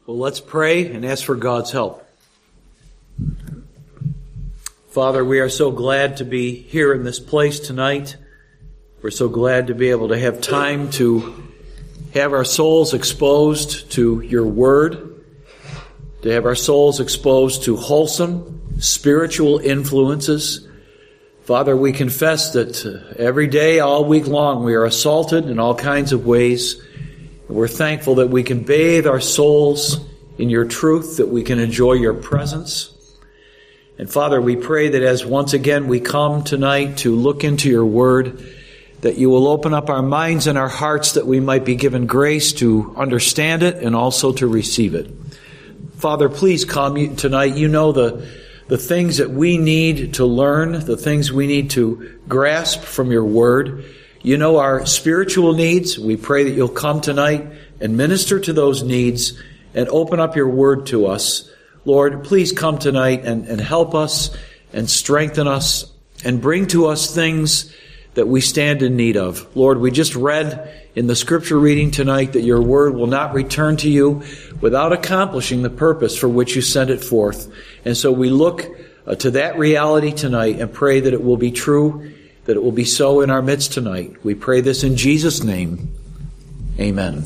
Well, let's pray and ask for God's help. Father, we are so glad to be here in this place tonight. We're so glad to be able to have time to have our souls exposed to your word, to have our souls exposed to wholesome spiritual influences. Father, we confess that every day, all week long, we are assaulted in all kinds of ways. We're thankful that we can bathe our souls in your truth, that we can enjoy your presence. And Father, we pray that as once again we come tonight to look into your word, that you will open up our minds and our hearts that we might be given grace to understand it and also to receive it. Father, please come tonight. You know the things that we need to learn, the things we need to grasp from your word. You know our spiritual needs. We pray that you'll come tonight and minister to those needs and open up your word to us. Lord, please come tonight and help us and strengthen us and bring to us things that we stand in need of. Lord, we just read in the scripture reading tonight that your word will not return to you without accomplishing the purpose for which you sent it forth. And so we look to that reality tonight and pray that it will be true, that it will be so in our midst tonight. We pray this in Jesus' name. Amen.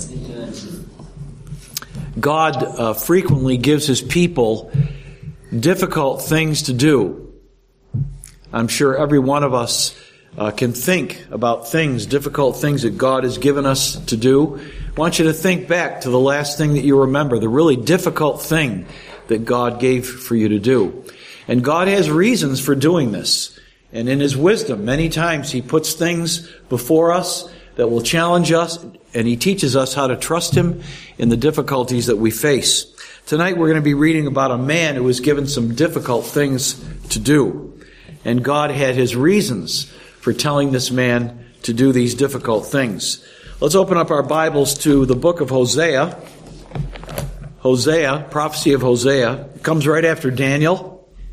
God frequently gives his people difficult things to do. I'm sure every one of us can think about things, difficult things that God has given us to do. I want you to think back to the last thing that you remember, the really difficult thing that God gave for you to do. And God has reasons for doing this. And in his wisdom, many times he puts things before us that will challenge us, and he teaches us how to trust him in the difficulties that we face. Tonight we're going to be reading about a man who was given some difficult things to do. And God had his reasons for telling this man to do these difficult things. Let's open up our Bibles to the book of Hosea. Hosea, prophecy of Hosea. It comes right after Daniel.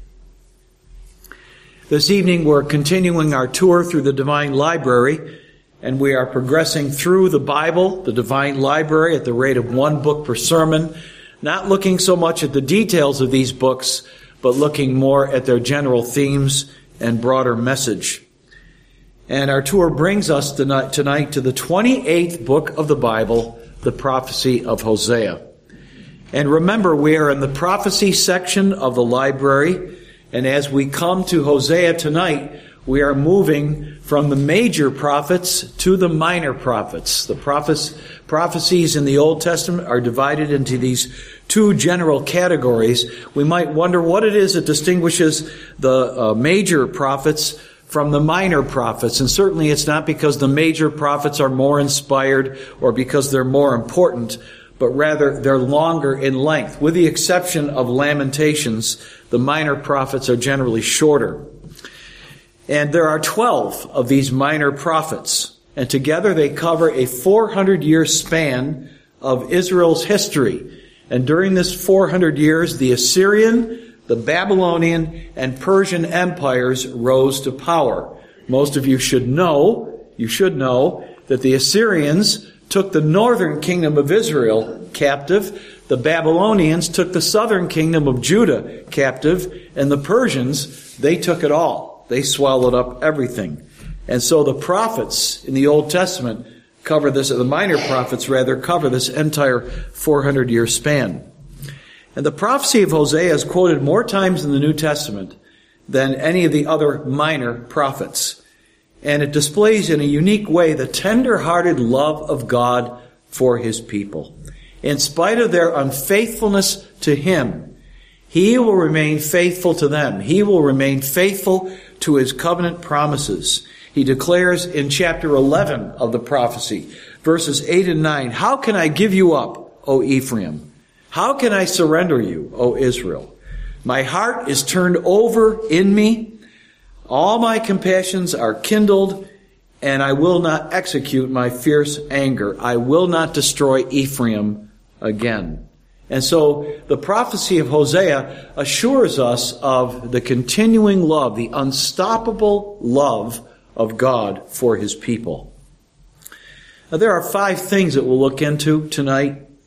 This evening we're continuing our tour through the Divine Library, and we are progressing through the Bible, the Divine Library, at the rate of one book per sermon, not looking so much at the details of these books, but looking more at their general themes and broader message. And our tour brings us tonight to the 28th book of the Bible, the prophecy of Hosea. And remember, we are in the prophecy section of the library. And as we come to Hosea tonight, we are moving from the major prophets to the minor prophets. The prophecies in the Old Testament are divided into these two general categories. We might wonder what it is that distinguishes the major prophets from the minor prophets. And certainly it's not because the major prophets are more inspired or because they're more important, but rather they're longer in length. With the exception of Lamentations, the minor prophets are generally shorter. And there are 12 of these minor prophets, and together they cover a 400-year span of Israel's history. And during this 400 years, the Assyrian, the Babylonian, and Persian empires rose to power. Most of you should know that the Assyrians took the northern kingdom of Israel captive, the Babylonians took the southern kingdom of Judah captive, and the Persians, they took it all. They swallowed up everything. And so the prophets in the Old Testament cover this, the minor prophets rather, cover this entire 400-year span. And the prophecy of Hosea is quoted more times in the New Testament than any of the other minor prophets. And it displays in a unique way the tender-hearted love of God for his people. In spite of their unfaithfulness to him, he will remain faithful to them. He will remain faithful to his covenant promises. He declares in chapter 11 of the prophecy, verses 8 and 9, "How can I give you up, O Ephraim? How can I surrender you, O Israel? My heart is turned over in me. All my compassions are kindled, and I will not execute my fierce anger. I will not destroy Ephraim again." And so the prophecy of Hosea assures us of the continuing love, the unstoppable love of God for his people. Now, there are 5 things that we'll look into tonight.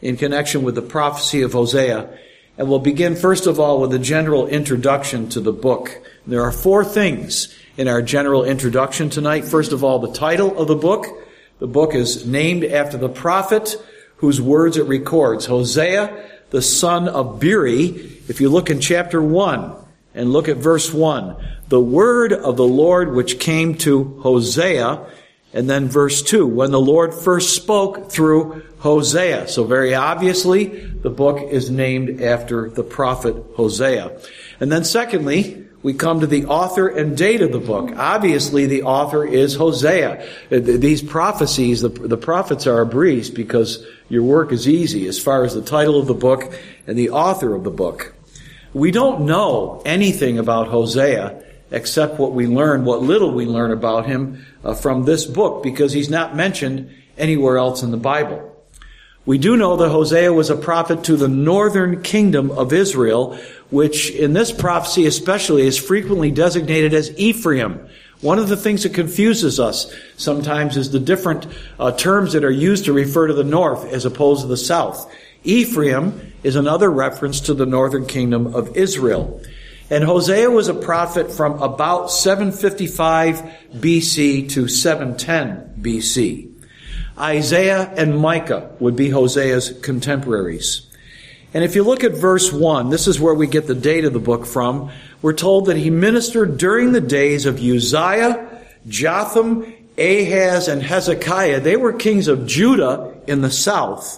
in connection with the prophecy of Hosea. And we'll begin first of all with a general introduction to the book. There are 4 things in our general introduction tonight. First of all, the title of the book. The book is named after the prophet whose words it records, Hosea, the son of Beeri. If you look in chapter 1 and look at verse 1, the word of the Lord which came to Hosea, and then verse 2, when the Lord first spoke through Hosea. So very obviously, the book is named after the prophet Hosea. And then secondly, we come to the author and date of the book. Obviously, the author is Hosea. These prophecies, the prophets are a breeze because your work is easy as far as the title of the book and the author of the book. We don't know anything about Hosea except what little we learn about him from this book, because he's not mentioned anywhere else in the Bible. We do know that Hosea was a prophet to the northern kingdom of Israel, which in this prophecy especially is frequently designated as Ephraim. One of the things that confuses us sometimes is the different terms that are used to refer to the north as opposed to the south. Ephraim is another reference to the northern kingdom of Israel. And Hosea was a prophet from about 755 BC to 710 BC. Isaiah and Micah would be Hosea's contemporaries. And if you look at verse 1, this is where we get the date of the book from. We're told that he ministered during the days of Uzziah, Jotham, Ahaz, and Hezekiah. They were kings of Judah in the south.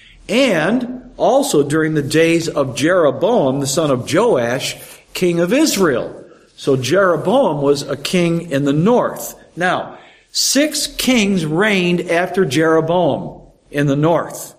And also during the days of Jeroboam, the son of Joash, king of Israel. So Jeroboam was a king in the north. Now, 6 kings reigned after Jeroboam in the north.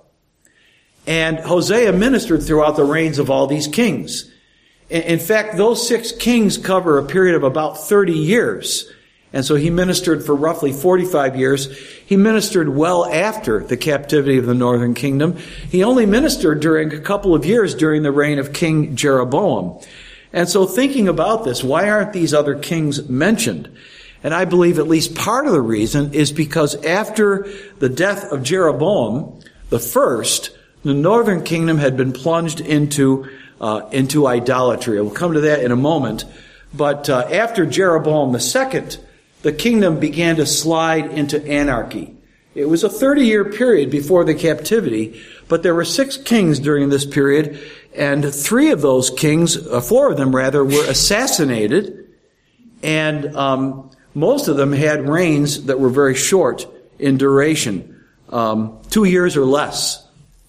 And Hosea ministered throughout the reigns of all these kings. In fact, those 6 kings cover a period of about 30 years. And so he ministered for roughly 45 years. He ministered well after the captivity of the northern kingdom. He only ministered during a couple of years during the reign of King Jeroboam. And so thinking about this, why aren't these other kings mentioned? And I believe at least part of the reason is because after the death of Jeroboam the first, the northern kingdom had been plunged into idolatry. We'll come to that in a moment. But after Jeroboam the second, the kingdom began to slide into anarchy. It was a 30-year period before the captivity, but there were 6 kings during this period, and 4 of them were assassinated, and most of them had reigns that were very short in duration, 2 years or less.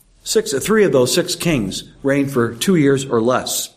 3 of those 6 kings reigned for 2 years or less.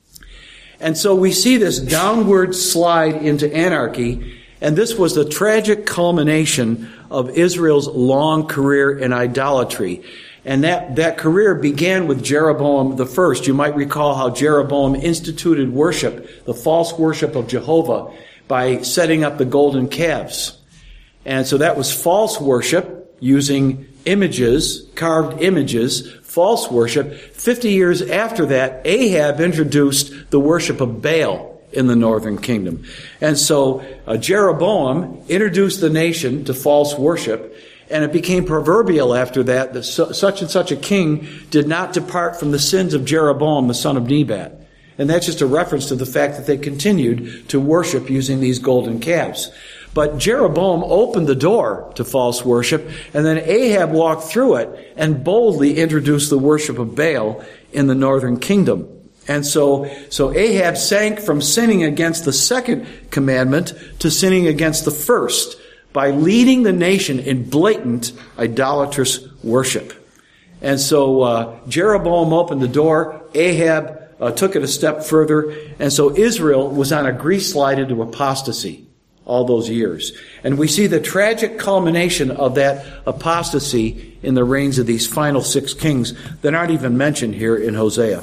And so we see this downward slide into anarchy, and this was the tragic culmination of Israel's long career in idolatry. And that career began with Jeroboam the first. You might recall how Jeroboam instituted worship, the false worship of Jehovah, by setting up the golden calves. And so that was false worship using images, carved images, false worship. 50 years after that, Ahab introduced the worship of Baal in the northern kingdom. And so Jeroboam introduced the nation to false worship, and it became proverbial after that such and such a king did not depart from the sins of Jeroboam, the son of Nebat. And that's just a reference to the fact that they continued to worship using these golden calves. But Jeroboam opened the door to false worship, and then Ahab walked through it and boldly introduced the worship of Baal in the northern kingdom. And so Ahab sank from sinning against the second commandment to sinning against the first by leading the nation in blatant idolatrous worship. And so Jeroboam opened the door. Ahab took it a step further. And so Israel was on a grease slide into apostasy all those years. And we see the tragic culmination of that apostasy in the reigns of these final 6 kings that aren't even mentioned here in Hosea.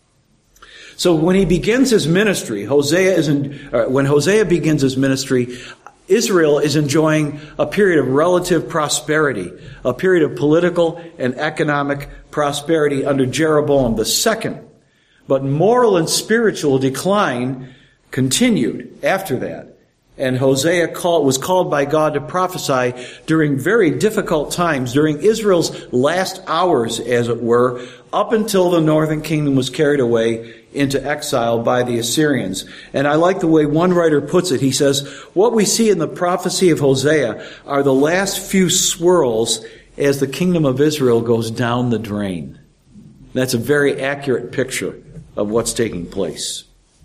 So when he begins his ministry, when Hosea begins his ministry, Israel is enjoying a period of relative prosperity, a period of political and economic prosperity under Jeroboam the second. But moral and spiritual decline continued after that. And Hosea was called by God to prophesy during very difficult times, during Israel's last hours, as it were, up until the northern kingdom was carried away into exile by the Assyrians. And I like the way one writer puts it. He says, what we see in the prophecy of Hosea are the last few swirls as the kingdom of Israel goes down the drain. That's a very accurate picture of what's taking place.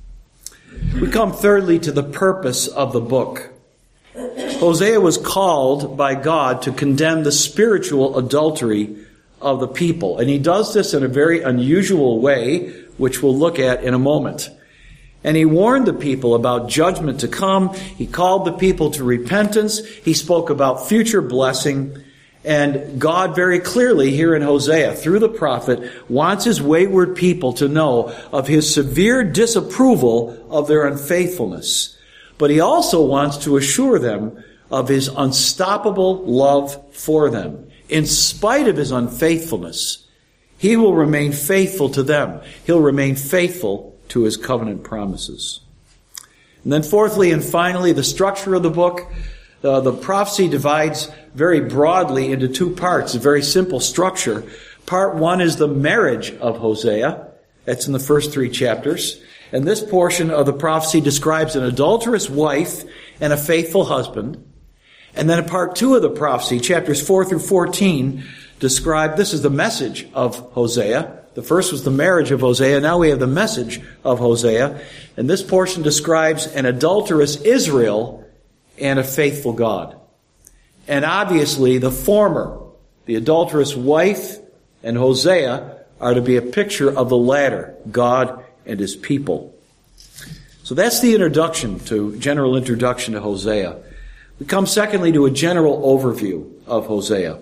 We come thirdly to the purpose of the book. Hosea was called by God to condemn the spiritual adultery of the people. And he does this in a very unusual way, which we'll look at in a moment. And he warned the people about judgment to come. He called the people to repentance. He spoke about future blessing. And God very clearly here in Hosea, through the prophet, wants his wayward people to know of his severe disapproval of their unfaithfulness. But he also wants to assure them of his unstoppable love for them. In spite of his unfaithfulness, he will remain faithful to them. He'll remain faithful to his covenant promises. And then fourthly and finally, the structure of the book. The prophecy divides very broadly into two parts, a very simple structure. Part one is the marriage of Hosea. That's in the first 3 chapters. And this portion of the prophecy describes an adulterous wife and a faithful husband. And then in part 2 of the prophecy, chapters 4 through 14, describe, this is the message of Hosea. The first was the marriage of Hosea. Now we have the message of Hosea. And this portion describes an adulterous Israel and a faithful God. And obviously the former, the adulterous wife and Hosea, are to be a picture of the latter, God and his people. So that's the general introduction to Hosea. We come secondly to a general overview of Hosea.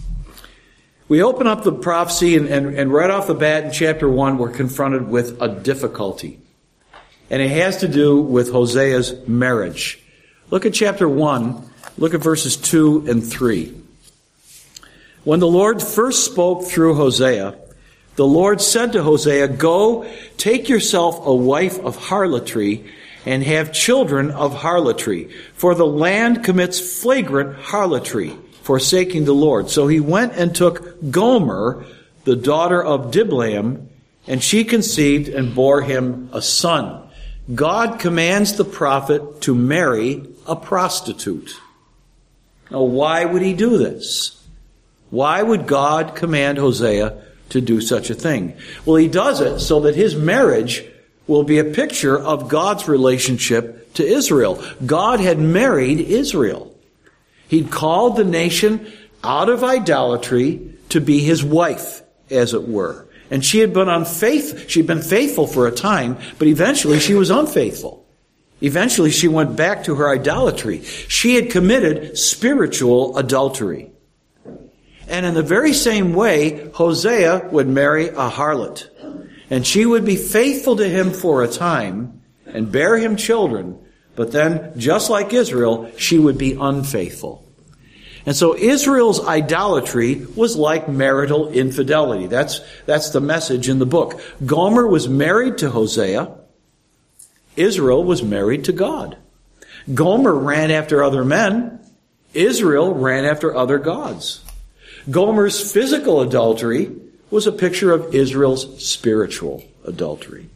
We open up the prophecy and right off the bat in chapter 1 we're confronted with a difficulty. And it has to do with Hosea's marriage. Look at chapter 1. Look at verses 2 and 3. When the Lord first spoke through Hosea, the Lord said to Hosea, "Go, take yourself a wife of harlotry and have children of harlotry, for the land commits flagrant harlotry, forsaking the Lord." So he went and took Gomer, the daughter of Diblaim, and she conceived and bore him a son. God commands the prophet to marry a prostitute. Now, why would he do this? Why would God command Hosea to do such a thing? Well, he does it so that his marriage will be a picture of God's relationship to Israel. God had married Israel. He'd called the nation out of idolatry to be his wife, as it were. And she had been unfaithful. She'd been faithful for a time, but eventually she was unfaithful. Eventually she went back to her idolatry. She had committed spiritual adultery. And in the very same way, Hosea would marry a harlot. And she would be faithful to him for a time and bear him children. But then, just like Israel, she would be unfaithful. And so Israel's idolatry was like marital infidelity. That's the message in the book. Gomer was married to Hosea. Israel was married to God. Gomer ran after other men. Israel ran after other gods. Gomer's physical adultery was a picture of Israel's spiritual adultery.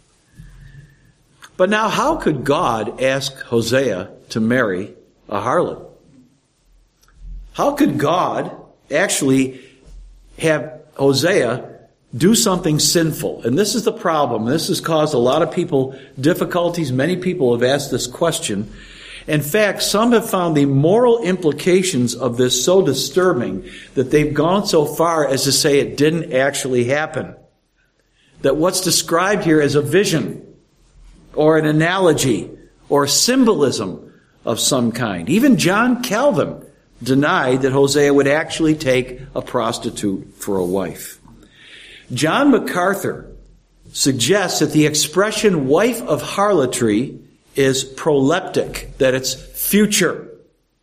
But now, how could God ask Hosea to marry a harlot? How could God actually have Hosea do something sinful? And this is the problem. This has caused a lot of people difficulties. Many people have asked this question. In fact, some have found the moral implications of this so disturbing that they've gone so far as to say it didn't actually happen. That what's described here is a vision or an analogy or symbolism of some kind. Even John Calvin denied that Hosea would actually take a prostitute for a wife. John MacArthur suggests that the expression wife of harlotry is proleptic, that it's future.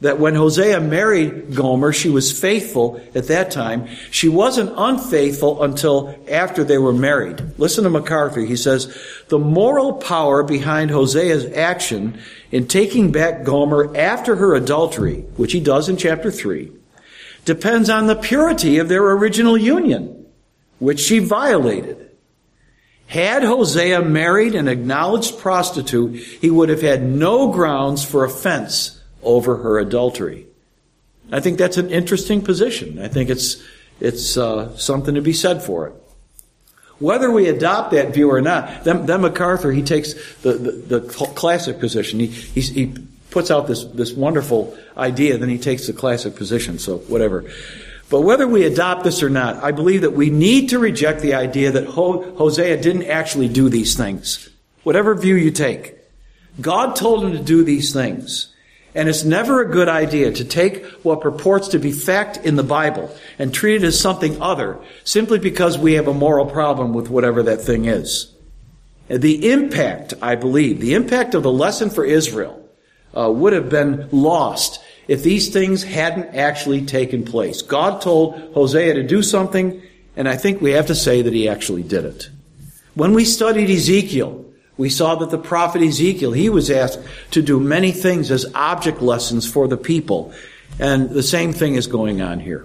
that when Hosea married Gomer, she was faithful at that time. She wasn't unfaithful until after they were married. Listen to MacArthur. He says, the moral power behind Hosea's action in taking back Gomer after her adultery, which he does in chapter 3, depends on the purity of their original union, which she violated. Had Hosea married an acknowledged prostitute, he would have had no grounds for offense over her adultery. I think that's an interesting position. I think it's something to be said for it. Whether we adopt that view or not, then MacArthur, he takes the classic position. He puts out this wonderful idea, then he takes the classic position, so whatever. But whether we adopt this or not, I believe that we need to reject the idea that Hosea didn't actually do these things. Whatever view you take. God told him to do these things. And it's never a good idea to take what purports to be fact in the Bible and treat it as something other simply because we have a moral problem with whatever that thing is. The impact, I believe, the impact of the lesson for Israel would have been lost if these things hadn't actually taken place. God told Hosea to do something, and I think we have to say that he actually did it. When we studied Ezekiel, we saw that the prophet Ezekiel, he was asked to do many things as object lessons for the people. And the same thing is going on here.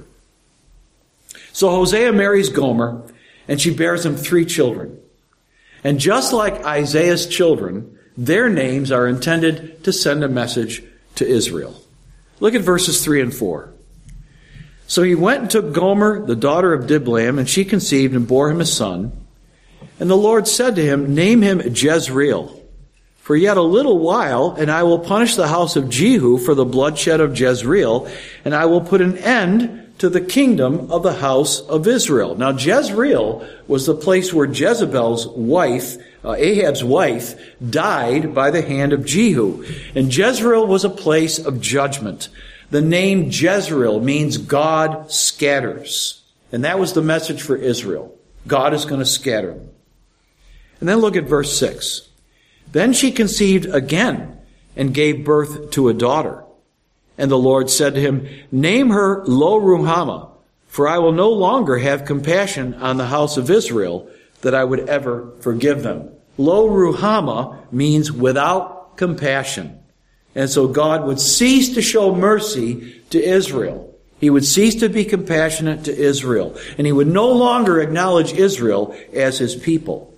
So Hosea marries Gomer, and she bears him 3 children. And just like Isaiah's children, their names are intended to send a message to Israel. Look at verses 3 and 4. So he went and took Gomer, the daughter of Diblaim, and she conceived and bore him a son. And the Lord said to him, name him Jezreel, for yet a little while, and I will punish the house of Jehu for the bloodshed of Jezreel, and I will put an end to the kingdom of the house of Israel. Now Jezreel was the place where Jezebel's wife, Ahab's wife, died by the hand of Jehu. And Jezreel was a place of judgment. The name Jezreel means God scatters. And that was the message for Israel. God is going to scatter them. And then look at verse 6. Then she conceived again and gave birth to a daughter. And the Lord said to him, name her Lo-Ruhamah, for I will no longer have compassion on the house of Israel, that I would ever forgive them. Lo-Ruhamah means without compassion. And so God would cease to show mercy to Israel. He would cease to be compassionate to Israel. And he would no longer acknowledge Israel as his people.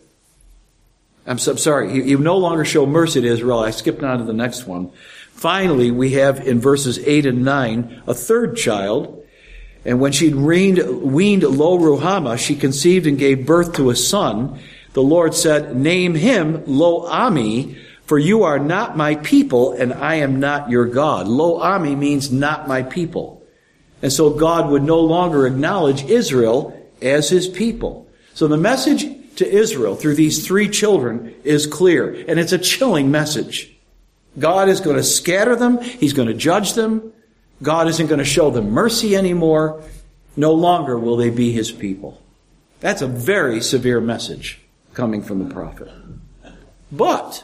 He would no longer show mercy to Israel. I skipped on to the next one. Finally, we have in verses 8 and 9 a third child. And when she'd weaned Lo-Ruhamah, she conceived and gave birth to a son. The Lord said, name him Lo-Ami, for you are not my people, and I am not your God. Lo-Ami means not my people. And so God would no longer acknowledge Israel as his people. So the message to Israel through these 3 children is clear, and it's a chilling message. God is going to scatter them. He's going to judge them. God isn't going to show them mercy anymore. No longer will they be his people. That's a very severe message coming from the prophet. But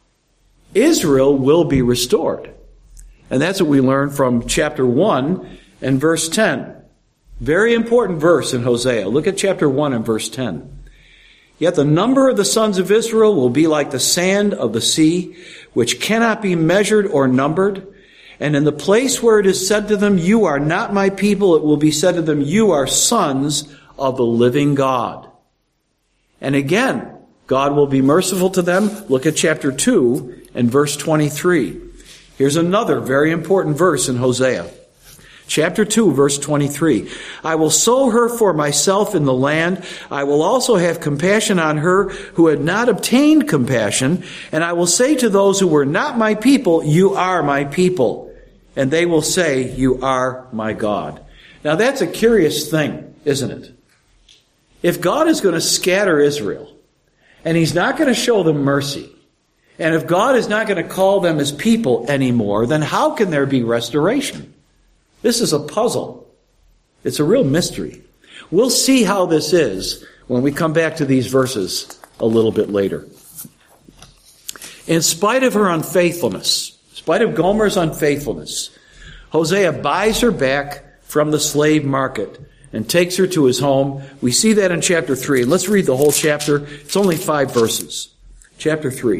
Israel will be restored. And that's what we learn from chapter 1 and verse 10. Very important verse in Hosea. Look at chapter 1 and verse 10. Yet the number of the sons of Israel will be like the sand of the sea, which cannot be measured or numbered. And in the place where it is said to them, you are not my people, it will be said to them, you are sons of the living God. And again, God will be merciful to them. Look at chapter 2 and verse 23. Here's another very important verse in Hosea. Chapter 2, verse 23. I will sow her for myself in the land. I will also have compassion on her who had not obtained compassion. And I will say to those who were not my people, you are my people. And they will say, you are my God. Now that's a curious thing, isn't it? If God is going to scatter Israel, and he's not going to show them mercy, and if God is not going to call them his people anymore, then how can there be restoration? This is a puzzle. It's a real mystery. We'll see how this is when we come back to these verses a little bit later. In spite of her unfaithfulness, in spite of Gomer's unfaithfulness, Hosea buys her back from the slave market and takes her to his home. We see that in chapter 3. And let's read the whole chapter. It's only 5 verses. Chapter 3.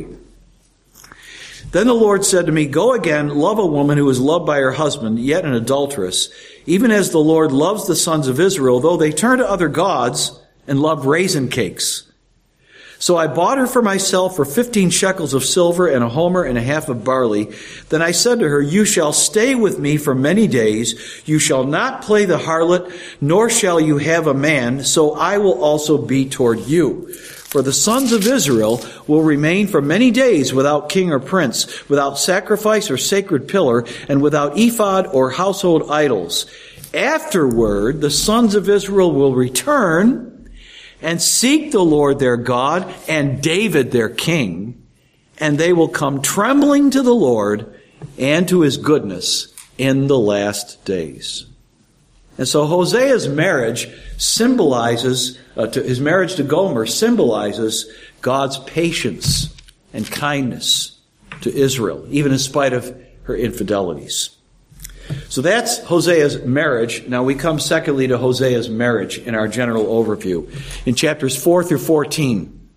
Then the Lord said to me, go again, love a woman who is loved by her husband, yet an adulteress, even as the Lord loves the sons of Israel, though they turn to other gods and love raisin cakes. So I bought her for myself for 15 shekels of silver and a homer and a half of barley. Then I said to her, you shall stay with me for many days. You shall not play the harlot, nor shall you have a man, so I will also be toward you. For the sons of Israel will remain for many days without king or prince, without sacrifice or sacred pillar, and without ephod or household idols. Afterward, the sons of Israel will return and seek the Lord their God and David their king, and they will come trembling to the Lord and to his goodness in the last days. And so Hosea's marriage symbolizes, his marriage to Gomer symbolizes God's patience and kindness to Israel, even in spite of her infidelities. So that's Hosea's marriage. Now we come secondly to Hosea's marriage in our general overview in chapters 4 through 14.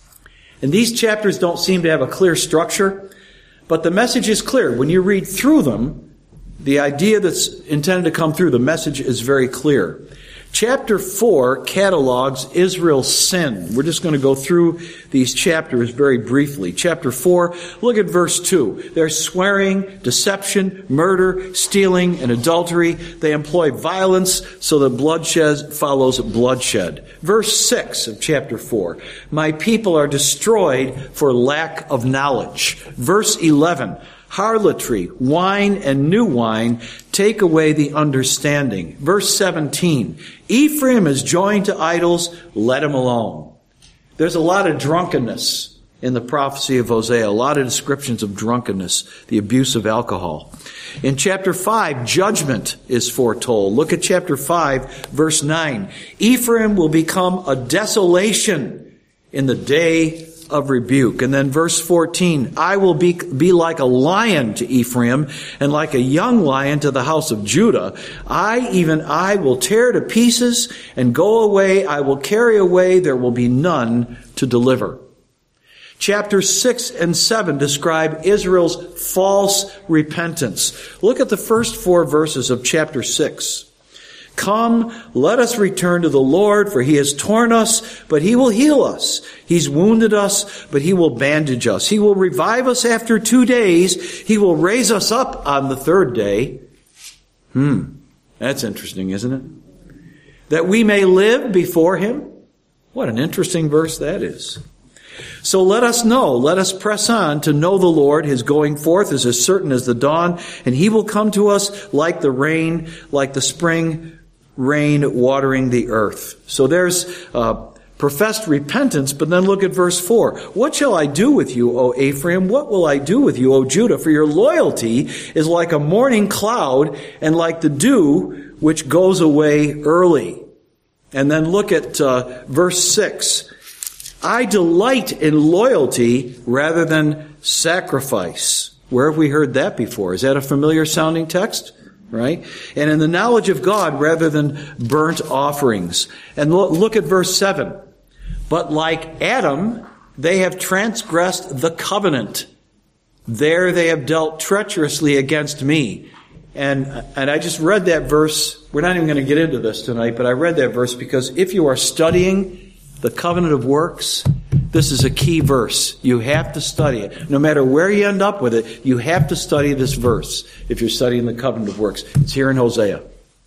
And these chapters don't seem to have a clear structure, but the message is clear. When you read through them, the idea that's intended to come through, the message is very clear. Chapter 4 catalogs Israel's sin. We're just going to go through these chapters very briefly. Chapter 4, look at verse 2. They're swearing, deception, murder, stealing, and adultery. They employ violence so that bloodshed follows bloodshed. Verse 6 of chapter 4, my people are destroyed for lack of knowledge. Verse 11, harlotry, wine and new wine take away the understanding. Verse 17, Ephraim is joined to idols, let him alone. There's a lot of drunkenness in the prophecy of Hosea, a lot of descriptions of drunkenness, the abuse of alcohol. In chapter 5, judgment is foretold. Look at chapter 5, verse 9. Ephraim will become a desolation in the day of rebuke. And then verse 14, I will be like a lion to Ephraim and like a young lion to the house of Judah. I will tear to pieces and go away. I will carry away. There will be none to deliver. Chapters 6 and 7 describe Israel's false repentance. Look at the first 4 verses of chapter 6. Come, let us return to the Lord, for he has torn us, but he will heal us. He's wounded us, but he will bandage us. He will revive us after 2 days. He will raise us up on the 3rd day. That's interesting, isn't it? That we may live before him. What an interesting verse that is. So let us press on to know the Lord. His going forth is as certain as the dawn, and he will come to us like the rain, like the spring rain watering the earth. So there's professed repentance, but then look at verse 4. What shall I do with you, O Ephraim? What will I do with you, O Judah? For your loyalty is like a morning cloud and like the dew which goes away early. And then look at verse 6. I delight in loyalty rather than sacrifice. Where have we heard that before? Is that a familiar sounding text? Right? And in the knowledge of God rather than burnt offerings. And look at verse 7. But like Adam, they have transgressed the covenant. There they have dealt treacherously against me. And I just read that verse. We're not even going to get into this tonight, but I read that verse because if you are studying the covenant of works, this is a key verse. You have to study it. No matter where you end up with it, you have to study this verse if you're studying the covenant of works. It's here in Hosea.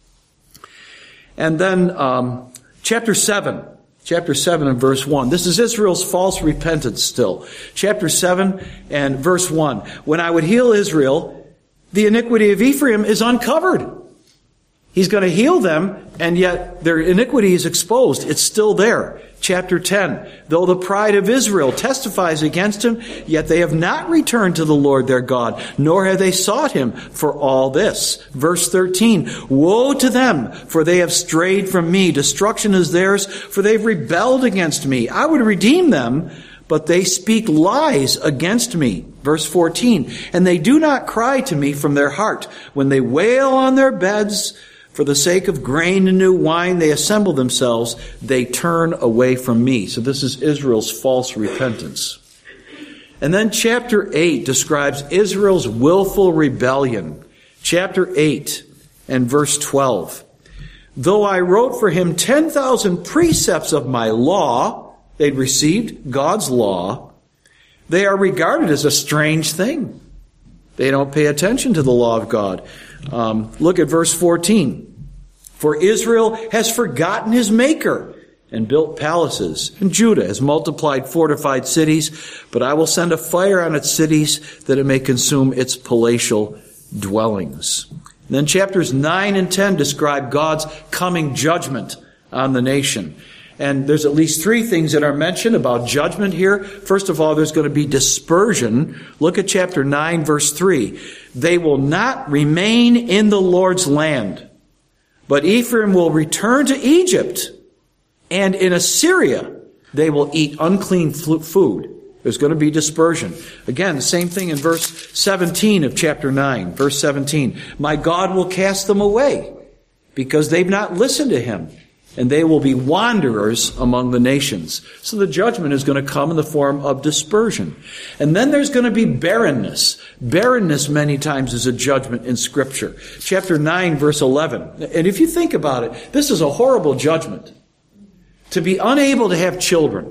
And then chapter 7 and verse 1. This is Israel's false repentance still. Chapter 7 and verse 1. When I would heal Israel, the iniquity of Ephraim is uncovered. He's going to heal them, and yet their iniquity is exposed. It's still there. Chapter 10, though the pride of Israel testifies against him, yet they have not returned to the Lord their God, nor have they sought him for all this. Verse 13, woe to them, for they have strayed from me. Destruction is theirs, for they've rebelled against me. I would redeem them, but they speak lies against me. Verse 14, and they do not cry to me from their heart. When they wail on their beds for the sake of grain and new wine, they assemble themselves. They turn away from me. So this is Israel's false repentance. And then chapter 8 describes Israel's willful rebellion. Chapter 8 and verse 12. Though I wrote for him 10,000 precepts of my law, they'd received God's law, they are regarded as a strange thing. They don't pay attention to the law of God. Look at verse 14. For Israel has forgotten his maker and built palaces, and Judah has multiplied fortified cities, but I will send a fire on its cities that it may consume its palatial dwellings. And then chapters 9 and 10 describe God's coming judgment on the nation. And there's at least 3 things that are mentioned about judgment here. First of all, there's going to be dispersion. Look at chapter 9, verse 3. They will not remain in the Lord's land, but Ephraim will return to Egypt, and in Assyria they will eat unclean food. There's going to be dispersion. Again, the same thing in verse 17 of chapter 9. Verse 17. My God will cast them away because they've not listened to him, and they will be wanderers among the nations. So the judgment is going to come in the form of dispersion. And then there's going to be barrenness. Barrenness many times is a judgment in Scripture. Chapter 9, verse 11. And if you think about it, this is a horrible judgment. To be unable to have children.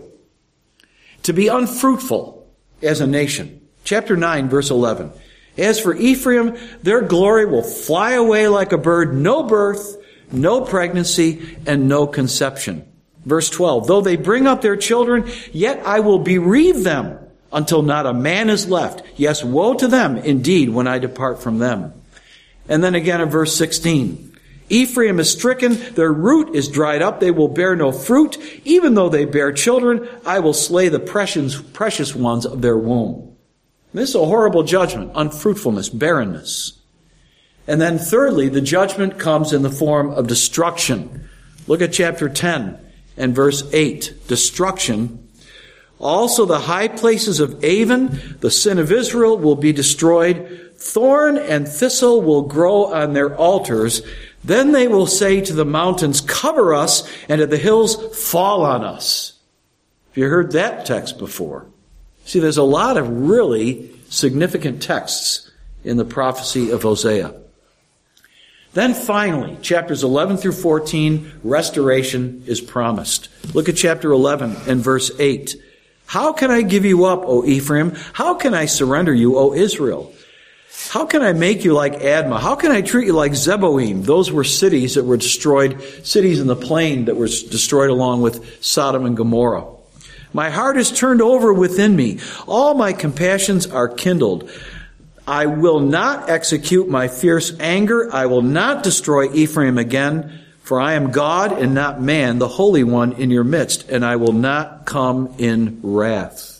To be unfruitful as a nation. Chapter 9, verse 11. As for Ephraim, their glory will fly away like a bird, no birth, no pregnancy, and no conception. Verse 12, though they bring up their children, yet I will bereave them until not a man is left. Yes, woe to them indeed when I depart from them. And then again in verse 16, Ephraim is stricken, their root is dried up, they will bear no fruit. Even though they bear children, I will slay the precious ones of their womb. This is a horrible judgment, unfruitfulness, barrenness. And then thirdly, the judgment comes in the form of destruction. Look at chapter 10 and verse 8. Destruction. Also the high places of Avon, the sin of Israel, will be destroyed. Thorn and thistle will grow on their altars. Then they will say to the mountains, cover us, and to the hills, fall on us. Have you heard that text before? See, there's a lot of really significant texts in the prophecy of Hosea. Then finally, chapters 11 through 14, restoration is promised. Look at chapter 11 and verse 8. How can I give you up, O Ephraim? How can I surrender you, O Israel? How can I make you like Admah? How can I treat you like Zeboim? Those were cities that were destroyed, cities in the plain that were destroyed along with Sodom and Gomorrah. My heart is turned over within me. All my compassions are kindled. I will not execute my fierce anger. I will not destroy Ephraim again, for I am God and not man, the Holy One in your midst, and I will not come in wrath.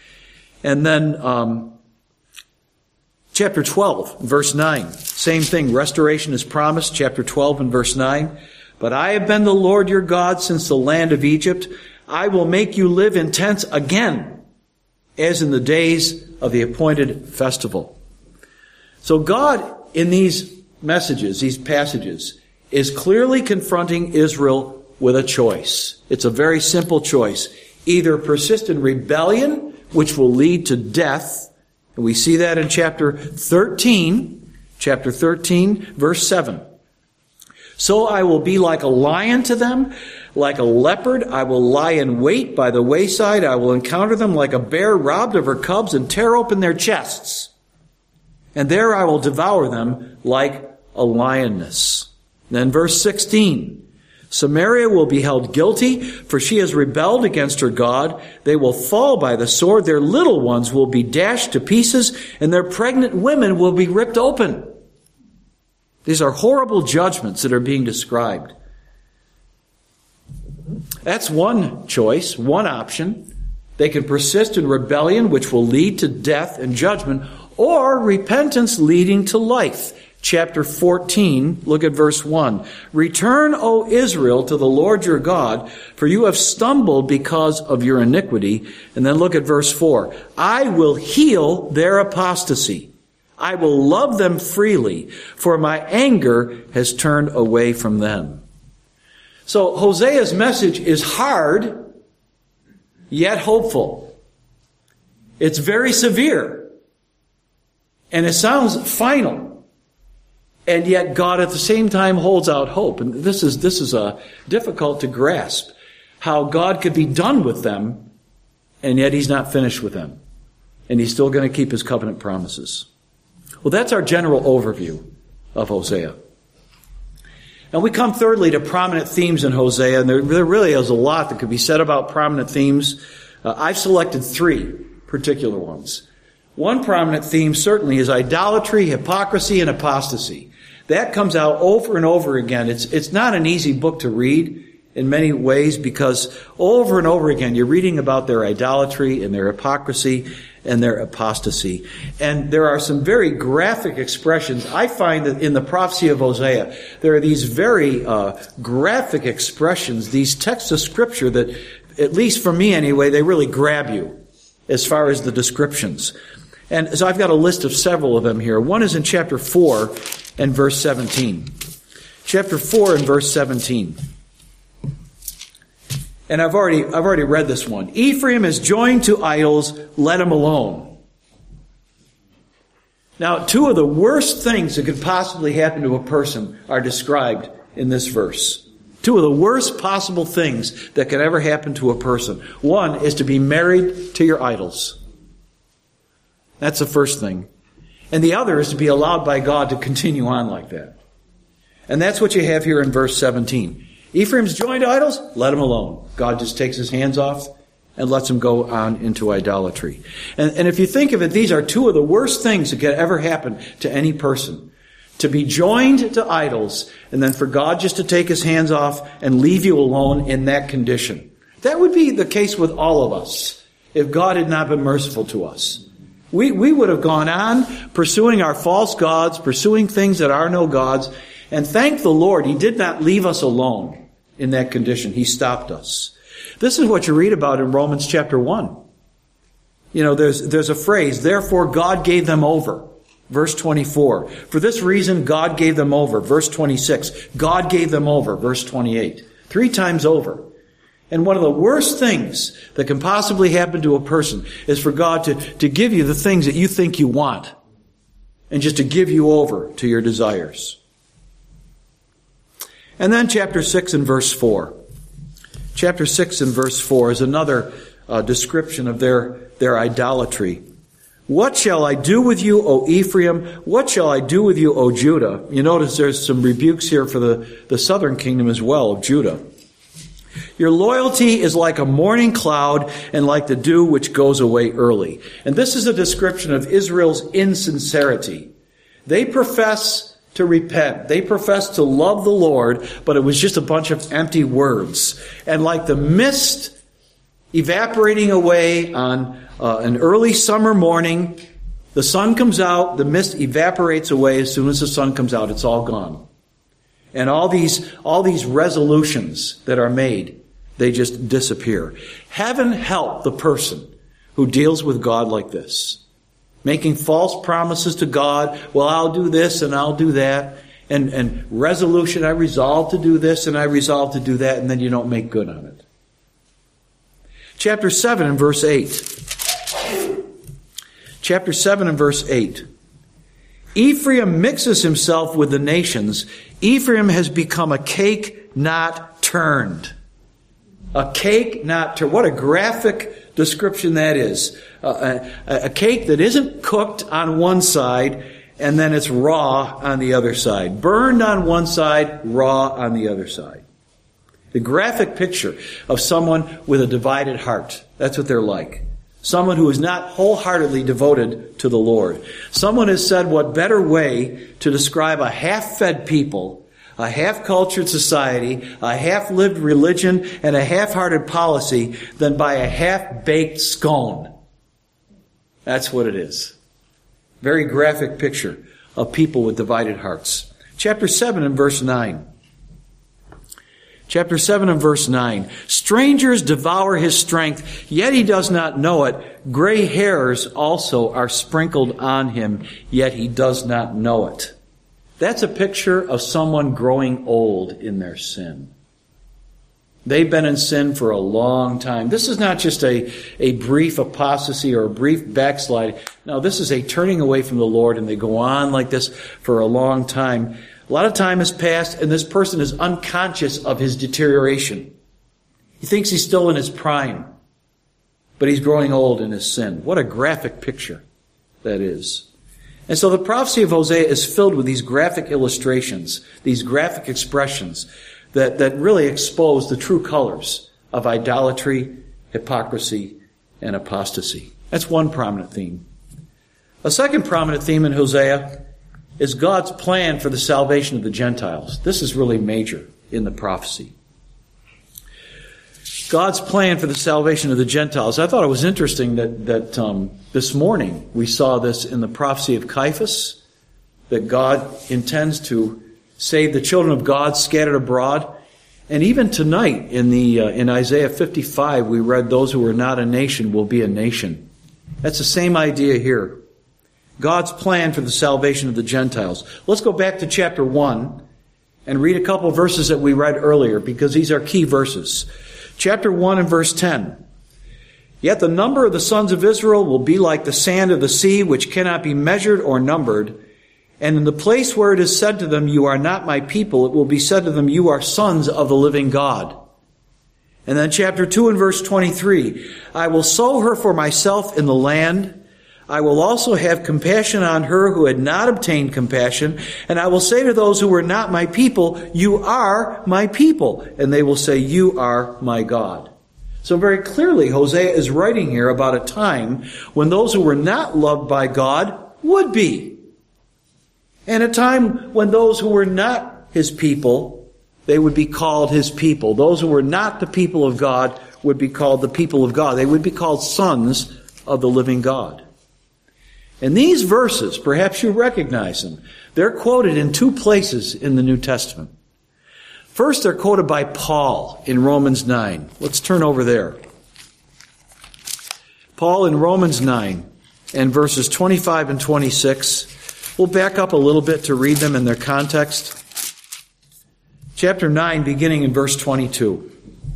And then chapter 12, verse 9. Same thing, restoration is promised, chapter 12 and verse 9. But I have been the Lord your God since the land of Egypt. I will make you live in tents again, as in the days of the appointed festival. So God, in these messages, these passages, is clearly confronting Israel with a choice. It's a very simple choice. Either persist in rebellion, which will lead to death, and we see that in chapter 13, verse 7. So I will be like a lion to them, like a leopard. I will lie in wait by the wayside. I will encounter them like a bear robbed of her cubs and tear open their chests. And there I will devour them like a lioness. Then verse 16. Samaria will be held guilty, for she has rebelled against her God. They will fall by the sword. Their little ones will be dashed to pieces, and their pregnant women will be ripped open. These are horrible judgments that are being described. That's one choice, one option. They can persist in rebellion, which will lead to death and judgment, or repentance leading to life. chapter 14, look at verse 1. Return, O Israel, to the Lord your God, for you have stumbled because of your iniquity. And then look at verse 4. I will heal their apostasy. I will love them freely, for my anger has turned away from them. So Hosea's message is hard, yet hopeful. It's very severe. And it sounds final. And yet God at the same time holds out hope. And this is difficult to grasp, how God could be done with them, and yet He's not finished with them. And He's still going to keep His covenant promises. Well, that's our general overview of Hosea. And we come thirdly to prominent themes in Hosea, and there really is a lot that could be said about prominent themes. I've selected 3 particular ones. One prominent theme certainly is idolatry, hypocrisy, and apostasy. That comes out over and over again. It's not an easy book to read in many ways, because over and over again you're reading about their idolatry and their hypocrisy and their apostasy. And there are some very graphic expressions. I find that in the prophecy of Hosea, there are these very graphic expressions, these texts of Scripture that, at least for me anyway, they really grab you as far as the descriptions. And so I've got a list of several of them here. One is in chapter 4 and verse 17. Chapter 4 and verse 17. And I've already read this one. Ephraim is joined to idols, let him alone. Now, 2 of the worst things that could possibly happen to a person are described in this verse. 2 of the worst possible things that could ever happen to a person. One is to be married to your idols. That's the first thing. And the other is to be allowed by God to continue on like that. And that's what you have here in verse 17. Ephraim's joined to idols, let him alone. God just takes His hands off and lets him go on into idolatry. And if you think of it, these are 2 of the worst things that could ever happen to any person. To be joined to idols, and then for God just to take His hands off and leave you alone in that condition. That would be the case with all of us if God had not been merciful to us. We would have gone on pursuing our false gods, pursuing things that are no gods, and thank the Lord He did not leave us alone in that condition. He stopped us. This is what you read about in Romans chapter 1. You know, there's a phrase, therefore God gave them over. Verse 24. For this reason God gave them over. Verse 26. God gave them over. Verse 28. 3 times over. And one of the worst things that can possibly happen to a person is for God to give you the things that you think you want, and just to give you over to your desires. And then chapter 6 and verse 4. Chapter 6 and verse 4 is another description of their idolatry. What shall I do with you, O Ephraim? What shall I do with you, O Judah? You notice there's some rebukes here for the southern kingdom as well, of Judah. Your loyalty is like a morning cloud and like the dew which goes away early. And this is a description of Israel's insincerity. They profess to repent. They profess to love the Lord, but it was just a bunch of empty words. And like the mist evaporating away on an early summer morning, the sun comes out, the mist evaporates away. As soon as the sun comes out, it's all gone. And all these resolutions that are made, they just disappear. Heaven help the person who deals with God like this. Making false promises to God. Well, I'll do this and I'll do that. And resolution, I resolve to do this and I resolve to do that, and then you don't make good on it. Chapter 7 and verse 8. Chapter 7 and verse 8. Ephraim mixes himself with the nations. Ephraim has become a cake not turned. A cake not turned. What a graphic description that is. A cake that isn't cooked on one side and then it's raw on the other side. Burned on one side, raw on the other side. The graphic picture of someone with a divided heart. That's what they're like. Someone who is not wholeheartedly devoted to the Lord. Someone has said, what better way to describe a half-fed people, a half-cultured society, a half-lived religion, and a half-hearted policy than by a half-baked scone. That's what it is. Very graphic picture of people with divided hearts. Chapter 7 and verse 9. Chapter 7 and verse 9. Strangers devour his strength, yet he does not know it. Gray hairs also are sprinkled on him, yet he does not know it. That's a picture of someone growing old in their sin. They've been in sin for a long time. This is not just a brief apostasy or a brief backsliding. No, this is a turning away from the Lord, and they go on like this for a long time. A lot of time has passed, and this person is unconscious of his deterioration. He thinks he's still in his prime, but he's growing old in his sin. What a graphic picture that is. And so the prophecy of Hosea is filled with these graphic illustrations, these graphic expressions that really expose the true colors of idolatry, hypocrisy, and apostasy. That's one prominent theme. A second prominent theme in Hosea is God's plan for the salvation of the Gentiles. This is really major in the prophecy. God's plan for the salvation of the Gentiles. I thought it was interesting that this morning we saw this in the prophecy of Caiaphas, that God intends to save the children of God scattered abroad. And even tonight in Isaiah 55, we read, those who are not a nation will be a nation. That's the same idea here. God's plan for the salvation of the Gentiles. Let's go back to chapter 1 and read a couple of verses that we read earlier, because these are key verses. Chapter 1 and verse 10. Yet the number of the sons of Israel will be like the sand of the sea, which cannot be measured or numbered. And in the place where it is said to them, you are not my people, it will be said to them, you are sons of the living God. And then chapter 2 and verse 23. I will sow her for myself in the land. I will also have compassion on her who had not obtained compassion. And I will say to those who were not my people, you are my people. And they will say, you are my God. So very clearly, Hosea is writing here about a time when those who were not loved by God would be. And a time when those who were not his people, they would be called his people. Those who were not the people of God would be called the people of God. They would be called sons of the living God. And these verses, perhaps you recognize them, they're quoted in two places in the New Testament. First, they're quoted by Paul in Romans 9. Let's turn over there. Paul in Romans 9 and verses 25 and 26. We'll back up a little bit to read them in their context. Chapter 9, beginning in verse 22.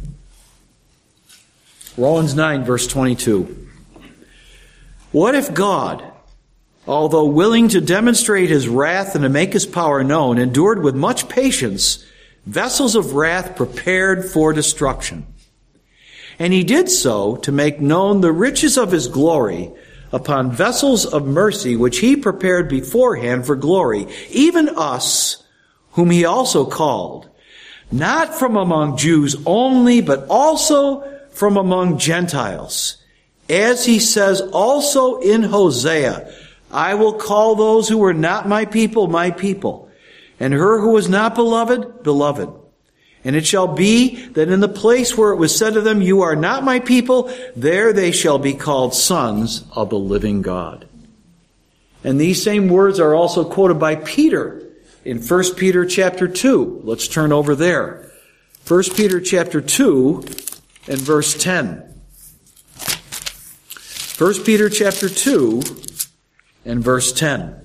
Romans 9, verse 22. What if God, although willing to demonstrate his wrath and to make his power known, endured with much patience vessels of wrath prepared for destruction? And he did so to make known the riches of his glory upon vessels of mercy, which he prepared beforehand for glory, even us, whom he also called, not from among Jews only, but also from among Gentiles. As he says also in Hosea, I will call those who were not my people, and her who was not beloved, beloved. And it shall be that in the place where it was said to them, you are not my people, there they shall be called sons of the living God. And these same words are also quoted by Peter in 1 Peter chapter 2. Let's turn over there. 1 Peter chapter 2 and verse 10. 1 Peter chapter 2 and verse 10.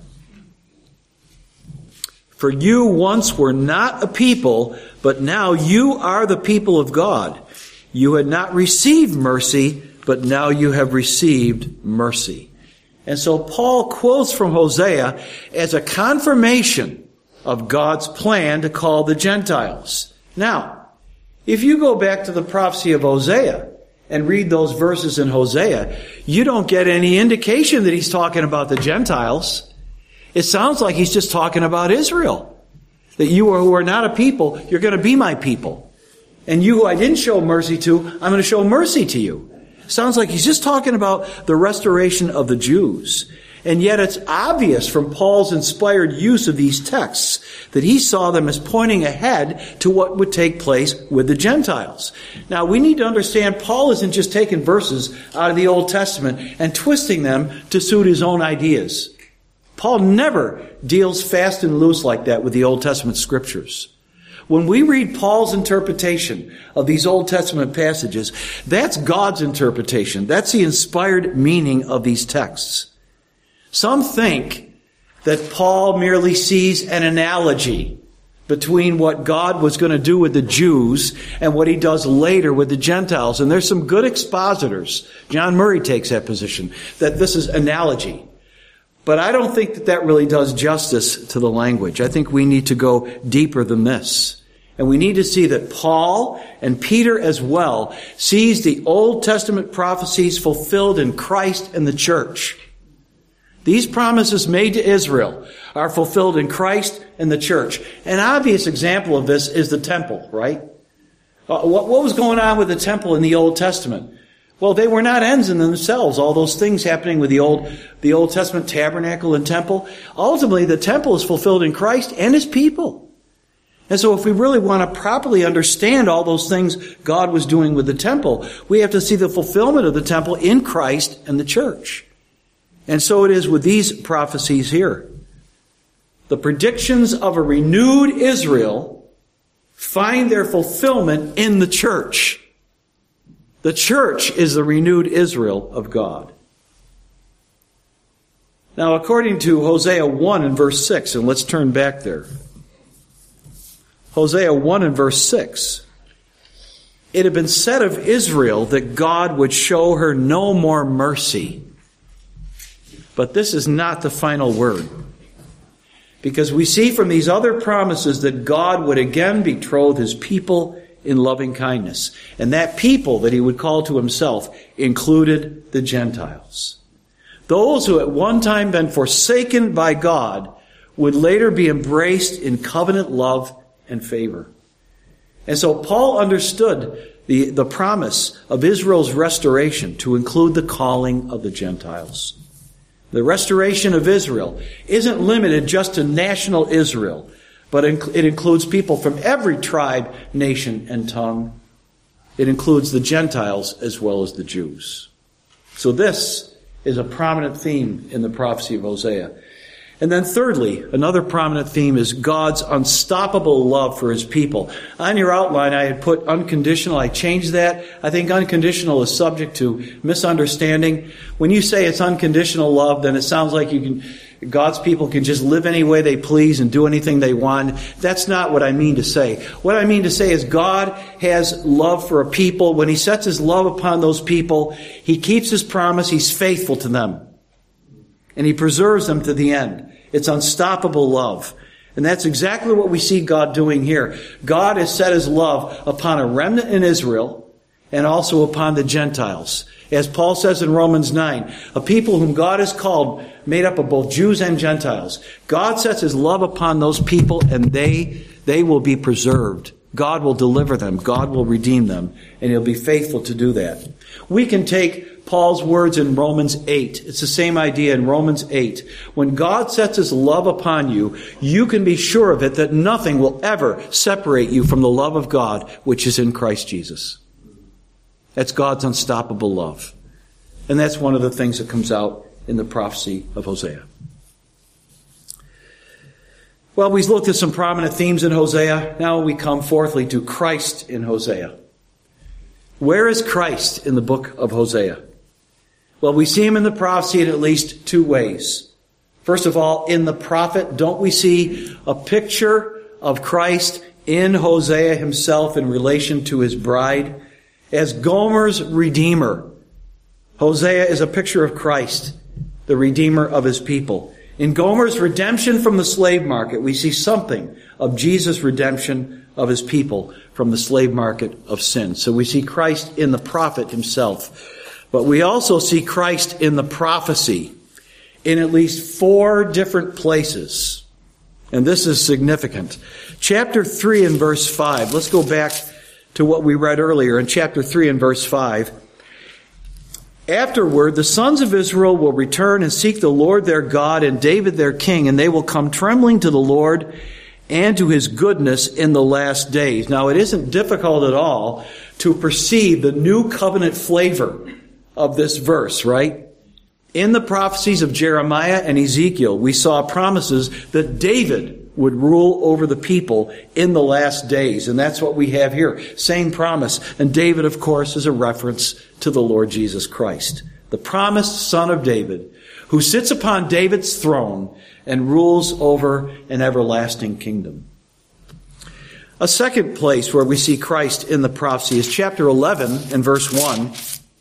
For you once were not a people, but now you are the people of God. You had not received mercy, but now you have received mercy. And so Paul quotes from Hosea as a confirmation of God's plan to call the Gentiles. Now, if you go back to the prophecy of Hosea and read those verses in Hosea, you don't get any indication that he's talking about the Gentiles. It sounds like he's just talking about Israel. That you who are not a people, you're going to be my people. And you who I didn't show mercy to, I'm going to show mercy to you. Sounds like he's just talking about the restoration of the Jews. And yet it's obvious from Paul's inspired use of these texts that he saw them as pointing ahead to what would take place with the Gentiles. Now we need to understand Paul isn't just taking verses out of the Old Testament and twisting them to suit his own ideas. Paul never deals fast and loose like that with the Old Testament scriptures. When we read Paul's interpretation of these Old Testament passages, that's God's interpretation. That's the inspired meaning of these texts. Some think that Paul merely sees an analogy between what God was going to do with the Jews and what he does later with the Gentiles. And there's some good expositors. John Murray takes that position, that this is analogy. But I don't think that that really does justice to the language. I think we need to go deeper than this. And we need to see that Paul and Peter as well sees the Old Testament prophecies fulfilled in Christ and the church. These promises made to Israel are fulfilled in Christ and the church. An obvious example of this is the temple, right? What was going on with the temple in the Old Testament? Well, they were not ends in themselves, all those things happening with the Old Testament tabernacle and temple. Ultimately, the temple is fulfilled in Christ and his people. And so if we really want to properly understand all those things God was doing with the temple, we have to see the fulfillment of the temple in Christ and the church. And so it is with these prophecies here. The predictions of a renewed Israel find their fulfillment in the church. The church is the renewed Israel of God. Now, according to Hosea 1 and verse 6, and let's turn back there. Hosea 1 and verse 6. It had been said of Israel that God would show her no more mercy. But this is not the final word. Because we see from these other promises that God would again betroth his people in loving kindness. And that people that he would call to himself included the Gentiles. Those who at one time been forsaken by God would later be embraced in covenant love and favor. And so Paul understood the promise of Israel's restoration to include the calling of the Gentiles. The restoration of Israel isn't limited just to national Israel, but it includes people from every tribe, nation, and tongue. It includes the Gentiles as well as the Jews. So this is a prominent theme in the prophecy of Hosea. And then thirdly, another prominent theme is God's unstoppable love for his people. On your outline, I had put unconditional. I changed that. I think unconditional is subject to misunderstanding. When you say it's unconditional love, then it sounds like God's people can just live any way they please and do anything they want. That's not what I mean to say. What I mean to say is God has love for a people. When he sets his love upon those people, he keeps his promise. He's faithful to them. And he preserves them to the end. It's unstoppable love. And that's exactly what we see God doing here. God has set his love upon a remnant in Israel and also upon the Gentiles. As Paul says in Romans 9, a people whom God has called, made up of both Jews and Gentiles. God sets his love upon those people and they will be preserved. God will deliver them. God will redeem them. And he'll be faithful to do that. We can take Paul's words in Romans 8. It's the same idea in Romans 8. When God sets his love upon you, you can be sure of it that nothing will ever separate you from the love of God, which is in Christ Jesus. That's God's unstoppable love. And that's one of the things that comes out in the prophecy of Hosea. Well, we've looked at some prominent themes in Hosea. Now we come fourthly to Christ in Hosea. Where is Christ in the book of Hosea? Well, we see him in the prophecy in at least two ways. First of all, in the prophet, don't we see a picture of Christ in Hosea himself in relation to his bride? As Gomer's redeemer, Hosea is a picture of Christ, the redeemer of his people. In Gomer's redemption from the slave market, we see something of Jesus' redemption of his people from the slave market of sin. So we see Christ in the prophet himself. But we also see Christ in the prophecy in at least 4 different places. And this is significant. Chapter 3 and verse 5. Let's go back to what we read earlier in chapter 3 and verse 5. Afterward, the sons of Israel will return and seek the Lord their God and David their king, and they will come trembling to the Lord and to his goodness in the last days. Now, it isn't difficult at all to perceive the new covenant flavor of this verse, right? In the prophecies of Jeremiah and Ezekiel, we saw promises that David would rule over the people in the last days. And that's what we have here. Same promise. And David, of course, is a reference to the Lord Jesus Christ, the promised son of David, who sits upon David's throne and rules over an everlasting kingdom. A second place where we see Christ in the prophecy is chapter 11 and verse 1.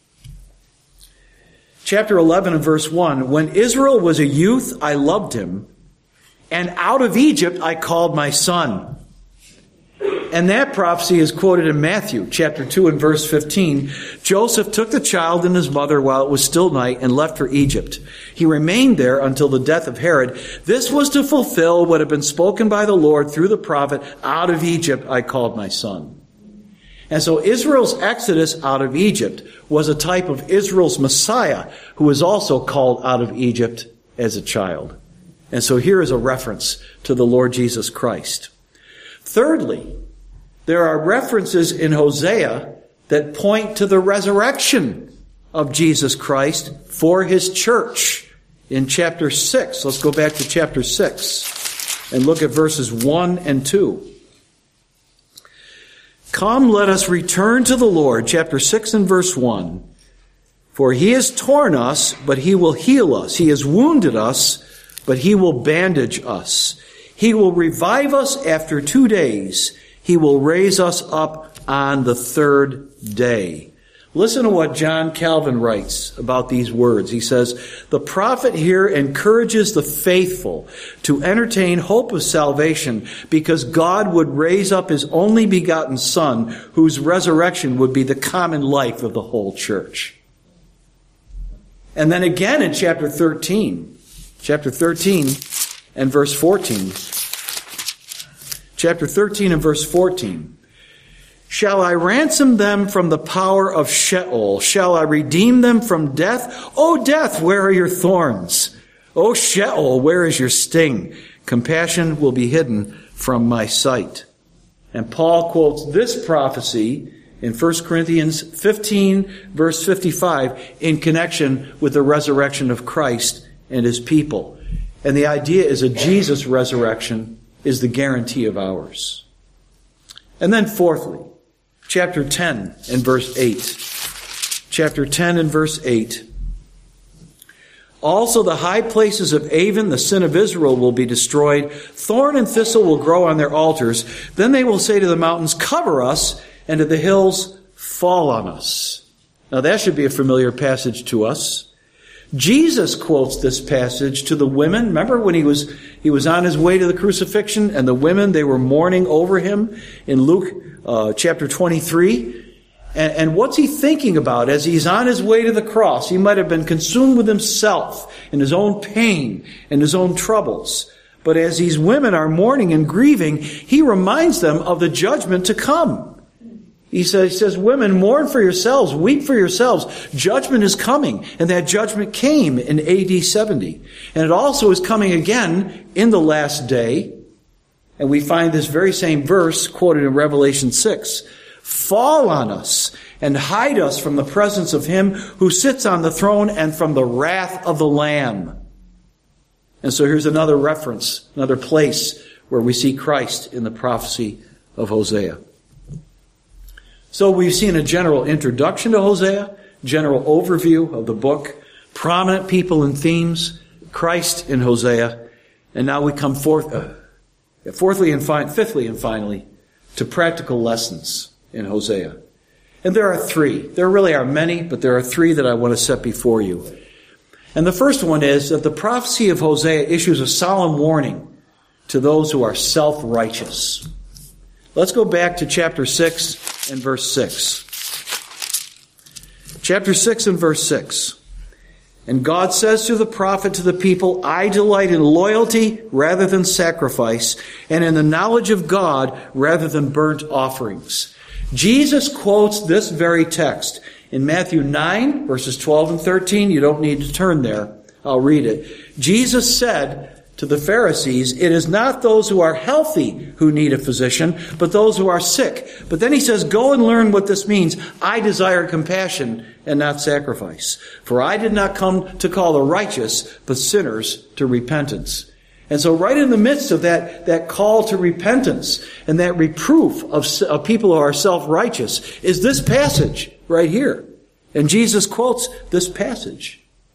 Chapter 11 and verse 1, when Israel was a youth, I loved him, and out of Egypt I called my son. And that prophecy is quoted in Matthew chapter 2 and verse 15. Joseph took the child and his mother while it was still night and left for Egypt. He remained there until the death of Herod. This was to fulfill what had been spoken by the Lord through the prophet, out of Egypt I called my son. And so Israel's exodus out of Egypt was a type of Israel's Messiah, who was also called out of Egypt as a child. And so here is a reference to the Lord Jesus Christ. Thirdly, there are references in Hosea that point to the resurrection of Jesus Christ for his church in chapter 6. Let's go back to chapter 6 and look at verses 1 and 2. Come, let us return to the Lord, chapter 6 and verse 1. For he has torn us, but he will heal us. He has wounded us, but he will bandage us. He will revive us after 2 days. He will raise us up on the third day. Listen to what John Calvin writes about these words. He says, the prophet here encourages the faithful to entertain hope of salvation because God would raise up his only begotten Son, whose resurrection would be the common life of the whole church. And then again in chapter 13 and verse 14. Chapter 13 and verse 14. Shall I ransom them from the power of Sheol? Shall I redeem them from death? O death, where are your thorns? O Sheol, where is your sting? Compassion will be hidden from my sight. And Paul quotes this prophecy in 1 Corinthians 15, verse 55, in connection with the resurrection of Christ and his people. And the idea is that Jesus' resurrection is the guarantee of ours. And then fourthly, chapter 10 and verse 8. Chapter 10 and verse 8. Also the high places of Avon, the sin of Israel, will be destroyed. Thorn and thistle will grow on their altars. Then they will say to the mountains, cover us, and to the hills, fall on us. Now that should be a familiar passage to us. Jesus quotes this passage to the women. Remember when he was on his way to the crucifixion, and the women, they were mourning over him in Luke chapter 23. And what's he thinking about as he's on his way to the cross? He might have been consumed with himself and his own pain and his own troubles. But as these women are mourning and grieving, he reminds them of the judgment to come. He says, women, mourn for yourselves, weep for yourselves. Judgment is coming. And that judgment came in AD 70. And it also is coming again in the last day. And we find this very same verse quoted in Revelation 6. Fall on us and hide us from the presence of him who sits on the throne and from the wrath of the Lamb. And so here's another reference, another place where we see Christ in the prophecy of Hosea. So we've seen a general introduction to Hosea, general overview of the book, prominent people and themes, Christ in Hosea, and now we come fifthly and finally, to practical lessons in Hosea. And there are three. There really are many, but there are three that I want to set before you. And the first one is that the prophecy of Hosea issues a solemn warning to those who are self-righteous. Let's go back to chapter 6 and verse 6. Chapter 6 and verse 6. And God says to the prophet to the people, I delight in loyalty rather than sacrifice, and in the knowledge of God rather than burnt offerings. Jesus quotes this very text in Matthew 9, verses 12 and 13. You don't need to turn there. I'll read it. Jesus said to the Pharisees, "It is not those who are healthy who need a physician, but those who are sick." But then he says, "Go and learn what this means. I desire compassion and not sacrifice. For I did not come to call the righteous, but sinners to repentance." And so right in the midst of that call to repentance and that reproof of people who are self-righteous is this passage right here. And Jesus quotes this passage.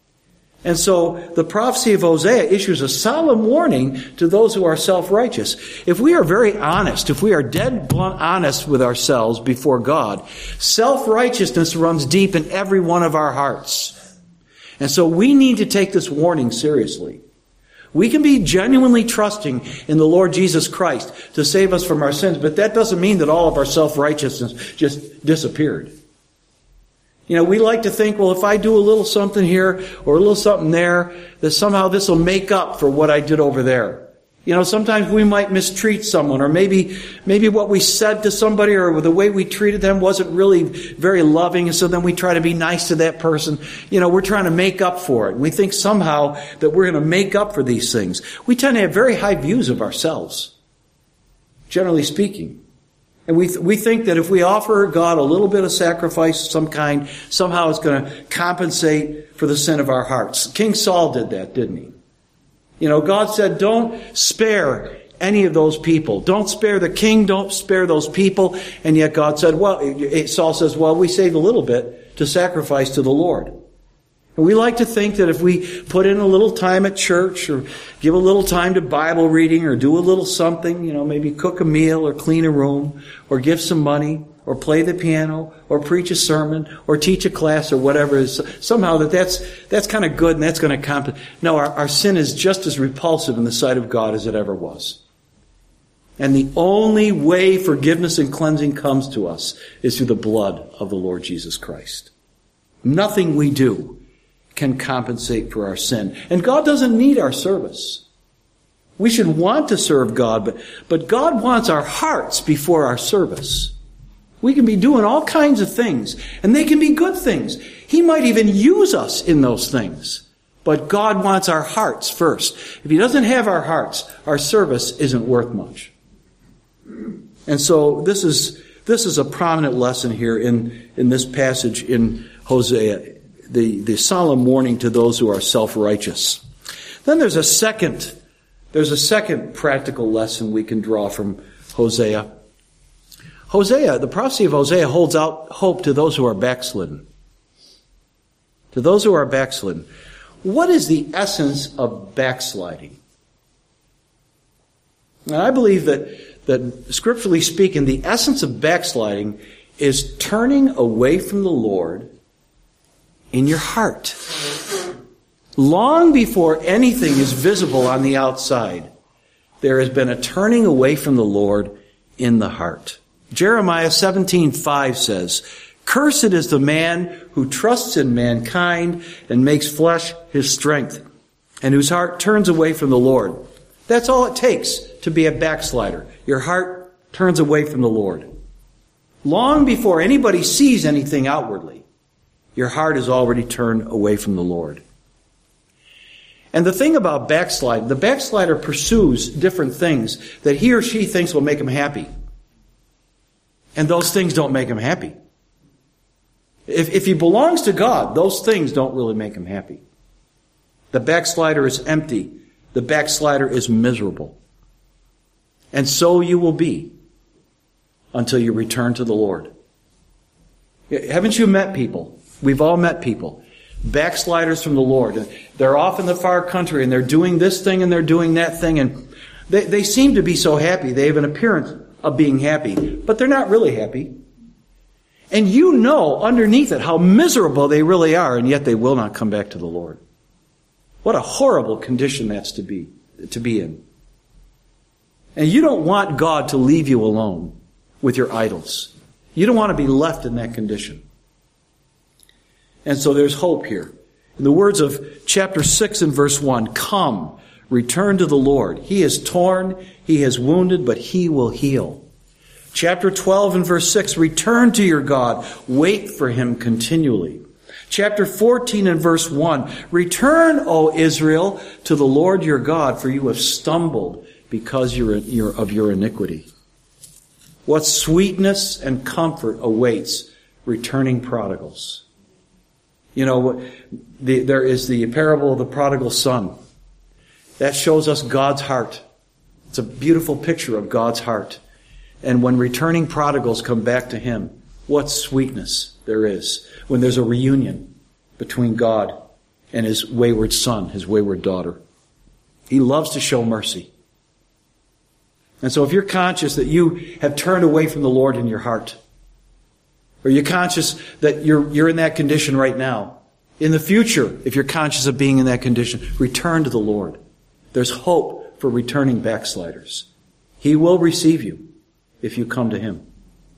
And so the prophecy of Hosea issues a solemn warning to those who are self-righteous. If we are very honest, if we are dead blunt honest with ourselves before God, self-righteousness runs deep in every one of our hearts. And so we need to take this warning seriously. We can be genuinely trusting in the Lord Jesus Christ to save us from our sins, but that doesn't mean that all of our self-righteousness just disappeared. You know, we like to think, well, if I do a little something here or a little something there, that somehow this will make up for what I did over there. You know, sometimes we might mistreat someone, or maybe what we said to somebody or the way we treated them wasn't really very loving, and so then we try to be nice to that person. You know, we're trying to make up for it. We think somehow that we're going to make up for these things. We tend to have very high views of ourselves, generally speaking. And we think that if we offer God a little bit of sacrifice of some kind, somehow it's going to compensate for the sin of our hearts. King Saul did that, didn't he? You know, God said, don't spare any of those people. Don't spare the king, don't spare those people. And yet God said, Saul says, well, we saved a little bit to sacrifice to the Lord. And we like to think that if we put in a little time at church or give a little time to Bible reading or do a little something, you know, maybe cook a meal or clean a room or give some money or play the piano or preach a sermon or teach a class or whatever, is somehow that's kind of good and that's going to compensate. No, our sin is just as repulsive in the sight of God as it ever was. And the only way forgiveness and cleansing comes to us is through the blood of the Lord Jesus Christ. Nothing we do can compensate for our sin. And God doesn't need our service. We should want to serve God, but God wants our hearts before our service. We can be doing all kinds of things, and they can be good things. He might even use us in those things. But God wants our hearts first. If He doesn't have our hearts, our service isn't worth much. And so this is a prominent lesson here in this passage in Hosea. The solemn warning to those who are self-righteous. Then there's a second practical lesson we can draw from Hosea. The prophecy of Hosea holds out hope to those who are backslidden. To those who are backslidden. What is the essence of backsliding? And I believe that scripturally speaking, the essence of backsliding is turning away from the Lord in your heart. Long before anything is visible on the outside, there has been a turning away from the Lord in the heart. Jeremiah 17:5 says, "Cursed is the man who trusts in mankind and makes flesh his strength, and whose heart turns away from the Lord." That's all it takes to be a backslider. Your heart turns away from the Lord. Long before anybody sees anything outwardly, your heart is already turned away from the Lord. And the thing about backslide, the backslider pursues different things that he or she thinks will make him happy. And those things don't make him happy. If he belongs to God, those things don't really make him happy. The backslider is empty. The backslider is miserable. And so you will be until you return to the Lord. Haven't you met people? We've all met people, backsliders from the Lord. They're off in the far country and they're doing this thing and they're doing that thing, and they seem to be so happy. They have an appearance of being happy, but they're not really happy. And you know underneath it how miserable they really are, and yet they will not come back to the Lord. What a horrible condition that's to be in. And you don't want God to leave you alone with your idols. You don't want to be left in that condition. And so there's hope here. In the words of chapter 6 and verse 1, "Come, return to the Lord. He is torn, He is wounded, but He will heal." Chapter 12 and verse 6, "Return to your God. Wait for Him continually." Chapter 14 and verse 1. Return, O Israel, to the Lord your God, for you have stumbled because of your iniquity. What sweetness and comfort awaits returning prodigals. There is the parable of the prodigal son. That shows us God's heart. It's a beautiful picture of God's heart. And when returning prodigals come back to Him, what sweetness there is when there's a reunion between God and His wayward son, His wayward daughter. He loves to show mercy. And so if you're conscious that you have turned away from the Lord in your heart, or you're conscious that you're in that condition right now, in the future, if you're conscious of being in that condition, return to the Lord. There's hope for returning backsliders. He will receive you if you come to Him.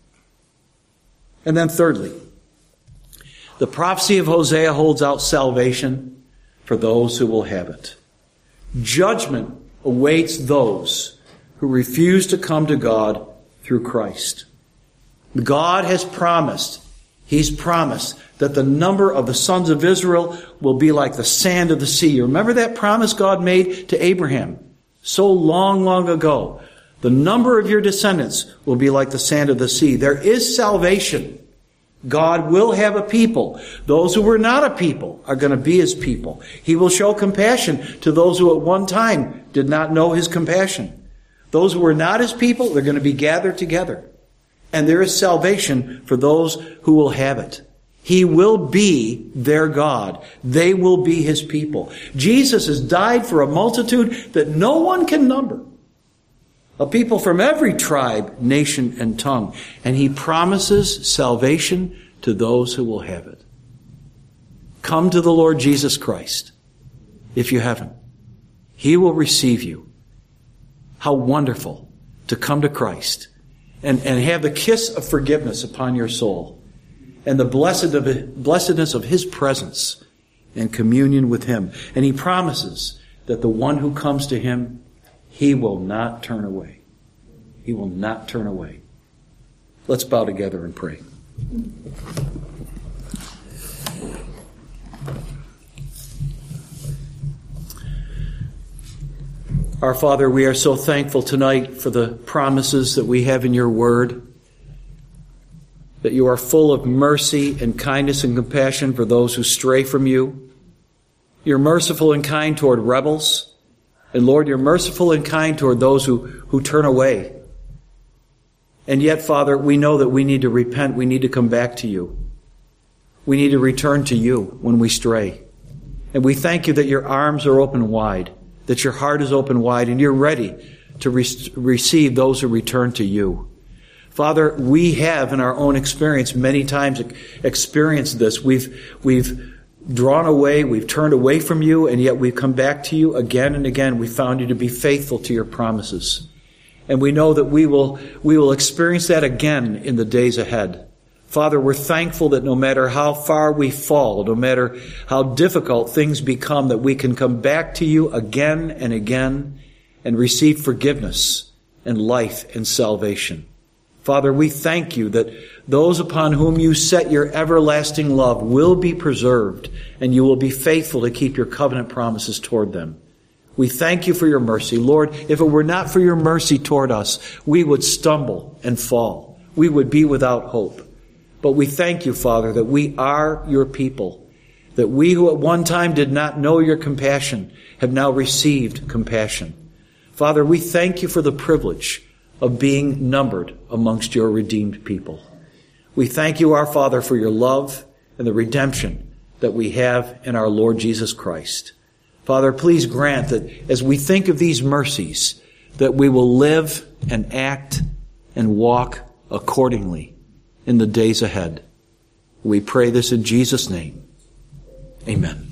And then thirdly, the prophecy of Hosea holds out salvation for those who will have it. Judgment awaits those who refuse to come to God through Christ. God has promised, He's promised that the number of the sons of Israel will be like the sand of the sea. You remember that promise God made to Abraham so long, long ago? The number of your descendants will be like the sand of the sea. There is salvation. God will have a people. Those who were not a people are going to be His people. He will show compassion to those who at one time did not know His compassion. Those who were not His people, they're going to be gathered together. And there is salvation for those who will have it. He will be their God. They will be His people. Jesus has died for a multitude that no one can number. A people from every tribe, nation, and tongue. And He promises salvation to those who will have it. Come to the Lord Jesus Christ if you haven't. He will receive you. How wonderful to come to Christ and have the kiss of forgiveness upon your soul and the blessedness of His presence and communion with Him. And He promises that the one who comes to Him, He will not turn away. He will not turn away. Let's bow together and pray. Our Father, we are so thankful tonight for the promises that we have in your word, that you are full of mercy and kindness and compassion for those who stray from you. You're merciful and kind toward rebels. And Lord, you're merciful and kind toward those who turn away. And yet, Father, we know that we need to repent. We need to come back to you. We need to return to you when we stray. And we thank you that your arms are open wide, that your heart is open wide, and you're ready to receive those who return to you. Father, we have in our own experience many times experienced this. We've drawn away, we've turned away from you, and yet we've come back to you again and again. We found you to be faithful to your promises. And we know that we will experience that again in the days ahead. Father, we're thankful that no matter how far we fall, no matter how difficult things become, that we can come back to you again and again and receive forgiveness and life and salvation. Father, we thank you that those upon whom you set your everlasting love will be preserved, and you will be faithful to keep your covenant promises toward them. We thank you for your mercy. Lord, if it were not for your mercy toward us, we would stumble and fall. We would be without hope. But we thank you, Father, that we are your people, that we who at one time did not know your compassion have now received compassion. Father, we thank you for the privilege of being numbered amongst your redeemed people. We thank you, our Father, for your love and the redemption that we have in our Lord Jesus Christ. Father, please grant that as we think of these mercies, that we will live and act and walk accordingly in the days ahead. We pray this in Jesus' name. Amen.